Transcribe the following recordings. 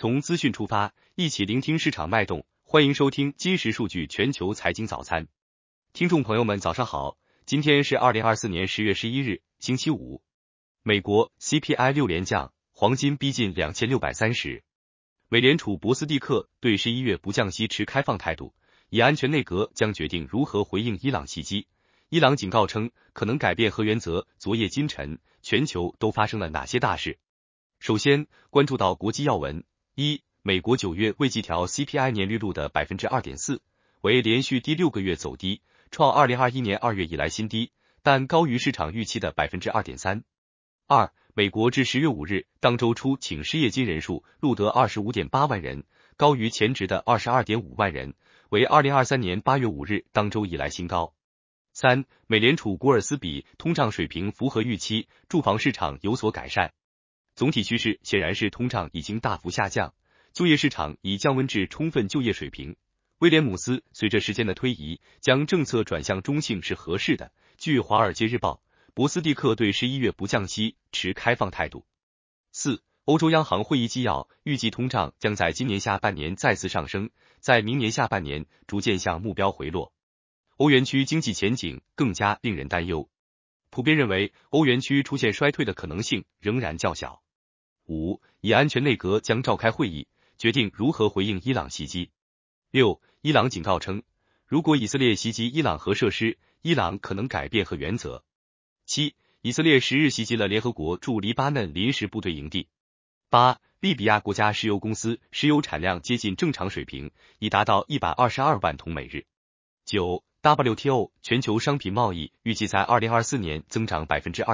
从资讯出发，一起聆听市场脉动。欢迎收听今时数据全球财经早餐。听众朋友们早上好，今天是2024年10月11日，星期五。美国 CPI 6连降，黄金逼近2630。美联储博斯蒂克对11月不降息持开放态度，以安全内阁将决定如何回应伊朗袭击。伊朗警告称可能改变核原则。昨夜今晨，全球都发生了哪些大事？首先关注到国际要闻。美国9月未季调 CPI 年率录的 2.4%， 为连续第6个月走低，创2021年2月以来新低，但高于市场预期的 2.3%。美国至10月5日当周初请失业金人数录得 25.8 万人，高于前值的 22.5 万人，为2023年8月5日当周以来新高。美联储古尔斯比通胀水平符合预期，住房市场有所改善。总体趋势显然是通胀已经大幅下降，就业市场已降温至充分就业水平。威廉姆斯随着时间的推移，将政策转向中性是合适的。据华尔街日报，博斯蒂克对11月不降息持开放态度。欧洲央行会议纪要预计通胀将在今年下半年再次上升，在明年下半年逐渐向目标回落。欧元区经济前景更加令人担忧，普遍认为欧元区出现衰退的可能性仍然较小。以安全内阁将召开会议，决定如何回应伊朗袭击。伊朗警告称，如果以色列袭击伊朗核设施，伊朗可能改变核原则。以色列10日袭击了联合国驻黎巴嫩临时部队营地。利比亚国家石油公司石油产量接近正常水平，已达到122万桶每日。WTO 全球商品贸易预计在2024年增长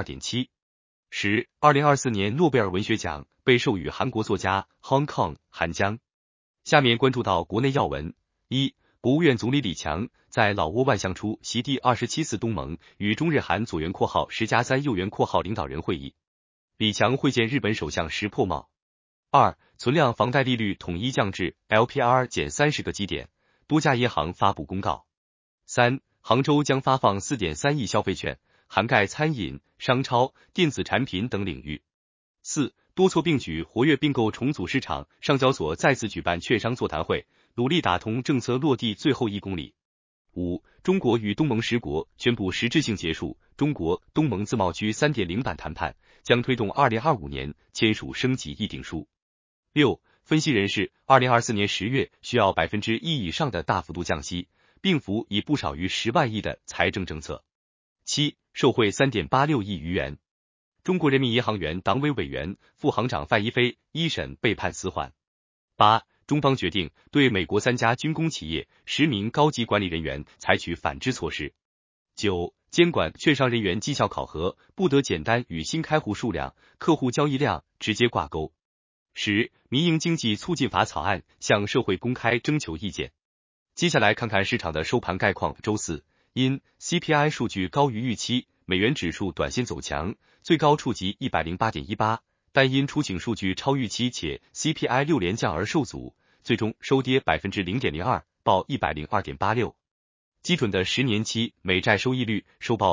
2.7%。2024年诺贝尔文学奖被授予韩国作家 Hong Kong 韩江。下面关注到国内要闻。国务院总理李强在老挝万象出席第27次东盟与中日韩左援10+3右援领导人会议。李强会见日本首相石破茂。存量房贷利率统一降至 LPR 减30个基点，多家银行发布公告。杭州将发放 4.3 亿消费券，涵盖餐饮、商超、电子产品等领域。多措并举活跃并购重组市场，上交所再次举办券商座谈会，努力打通政策落地最后1公里。中国与东盟10国宣布实质性结束中国东盟自贸区 3.0 版谈判，将推动2025年签署升级议定书。分析人士2024年10月需要 1% 以上的大幅度降息，并辅以不少于10万亿的财政政策。受贿 3.86 亿余元。中国人民银行原党委委员、副行长范一飞一审被判死缓。中方决定对美国3家军工企业10名高级管理人员采取反制措施。监管券商人员绩效考核不得简单与新开户数量、客户交易量直接挂钩。民营经济促进法草案向社会公开征求意见。接下来看看市场的收盘概况。周四，因 CPI 数据高于预期，美元指数短线走强，最高触及 108.18， 但因出请数据超预期且 CPI 6连降而受阻，最终收跌 0.02%， 报 102.86。基准的10年期美债收益率收报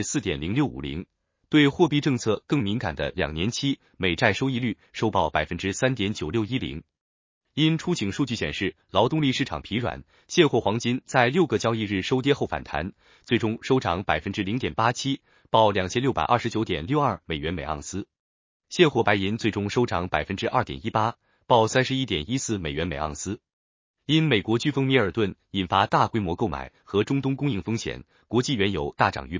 4.0650%， 对货币政策更敏感的2年期美债收益率收报 3.9610%。因出请数据显示劳动力市场疲软，现货黄金在6个交易日收跌后反弹，最终收涨 0.87%， 报 2629.62 美元每盎司。现货白银最终收涨 2.18%， 报 31.14 美元每盎司。因美国飓风米尔顿引发大规模购买和中东供应风险，国际原油大涨逾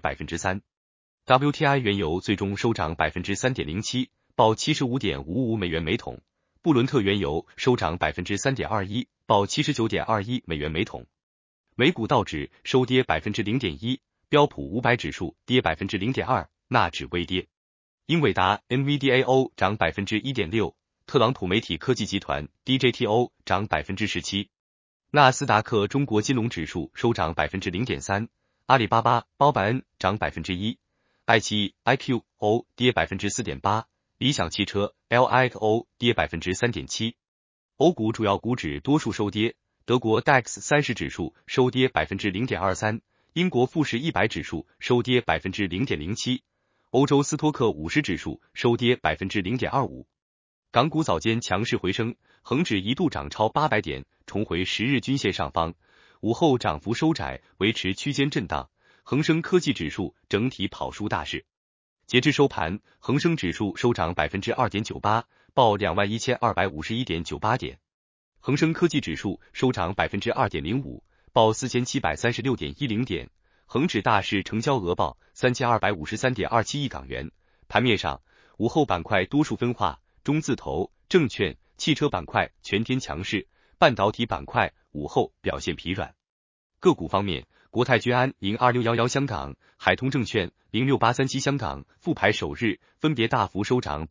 3%。WTI 原油最终收涨 3.07%， 报 75.55 美元每桶。布伦特原油收涨 3.21%， 报 79.21 美元每桶。美股道指收跌 0.1%， 标普500指数跌 0.2%， 纳指微跌。英伟达 NVDAO 涨 1.6%， 特朗普媒体科技集团 DJTO 涨 17%。纳斯达克中国金融指数收涨 0.3%， 阿里巴巴、包百恩涨 1%， 爱奇艺 IQO 跌 4.8%，理想汽车 LIO 跌 3.7%。欧股主要股指多数收跌，德国 DAX 30指数收跌 0.23%， 英国富时100指数收跌 0.07%， 欧洲斯托克50指数收跌 0.25%。 港股早间强势回升，恒指一度涨超800点，重回10日均线上方，午后涨幅收窄，维持区间震荡。恒生科技指数整体跑输大市。截至收盘，恒生指数收涨 2.98%， 报 21,251.98 点。恒生科技指数收涨 2.05%， 报 4,736.10 点。恒指大市成交额报 3,253.27 亿港元。盘面上，午后板块多数分化，中字头、证券、汽车板块全天强势，半导体板块午后表现疲软。个股方面，国泰君安02611香港、海通证券06837香港复牌首日分别大幅收涨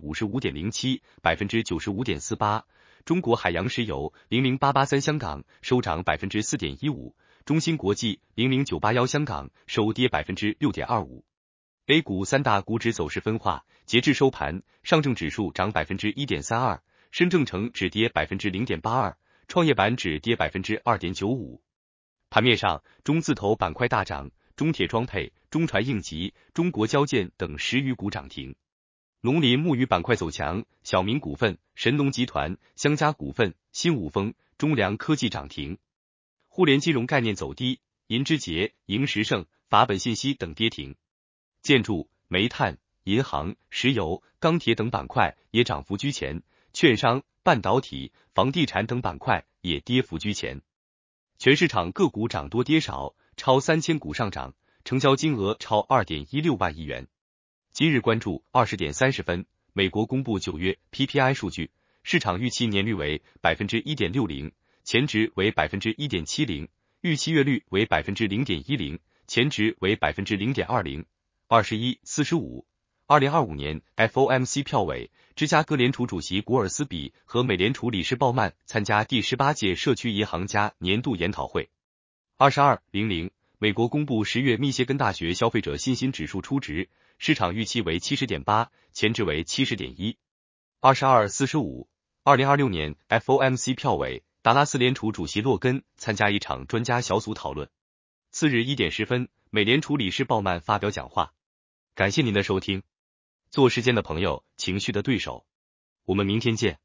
55.07%、95.48%， 中国海洋石油00883香港收涨 4.15%， 中芯国际00981香港收跌 6.25%。A 股三大股指走势分化，截至收盘，上证指数涨 1.32%， 深证成指跌 0.82%， 创业板指跌 2.95%。盘面上，中字头板块大涨，中铁装配、中船应急、中国交建等10余股涨停。农林牧渔板块走强，小明股份、神农集团、香家股份、新五丰、中粮科技涨停。互联金融概念走低，银之杰、盈实盛、法本信息等跌停。建筑、煤炭、银行、石油、钢铁等板块也涨幅居前，券商、半导体、房地产等板块也跌幅居前。全市场个股涨多跌少，超3000股上涨，成交金额超 2.16 万亿元。今日关注20点30分，美国公布9月 PPI 数据，市场预期年率为 1.60%， 前值为 1.70%， 预期月率为 0.10%， 前值为 0.20%。21:45 2025年 FOMC 票委，芝加哥联储主席古尔斯比和美联储理事鲍曼参加第18届社区银行家年度研讨会。22:00美国公布10月密歇根大学消费者信心指数初值，市场预期为 70.8， 前值为 70.1。22:45 2026年 FOMC 票委，达拉斯联储主席洛根参加一场专家小组讨论。次日1点10分，美联储理事鲍曼发表讲话。感谢您的收听。做时间的朋友，情绪的对手。我们明天见。